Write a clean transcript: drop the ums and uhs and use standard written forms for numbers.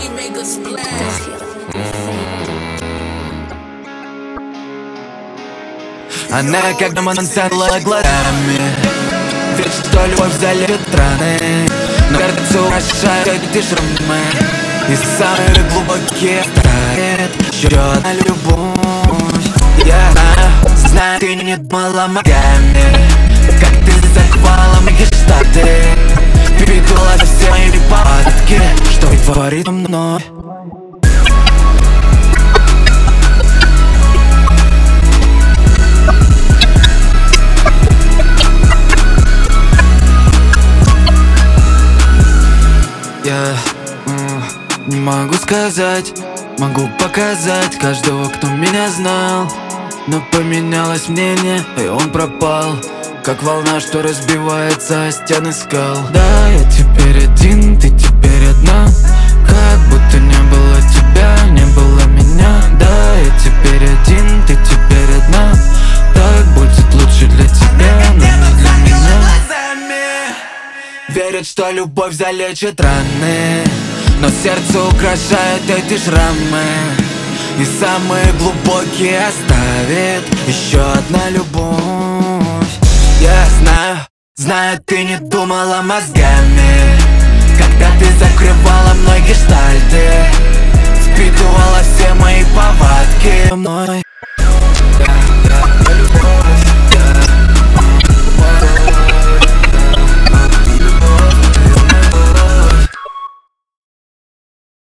Она как монсала глазами, ведь что любовь залечит раны, но сердце украшают эти шрамы, и самые глубокие оставит еще одна любовь. Я знаю, ты не думала мозгами, как ты заквала мои штаты, видела все мои припадки, что творит мной. Я не могу сказать, могу показать каждого, кто меня знал, но поменялось мнение, и он пропал, как волна, что разбивается о стены скал. Да, я теперь один, ты теперь одна, как будто не было тебя, не было меня. Да, я теперь один, ты теперь одна, так будет лучше для тебя, но не для меня. Верят, что любовь залечит раны, но сердце украшает эти шрамы, и самые глубокие оставит еще одна любовь. Я знаю, ты не думала мозгами, когда ты закрывала мной гештальты, впитывала все мои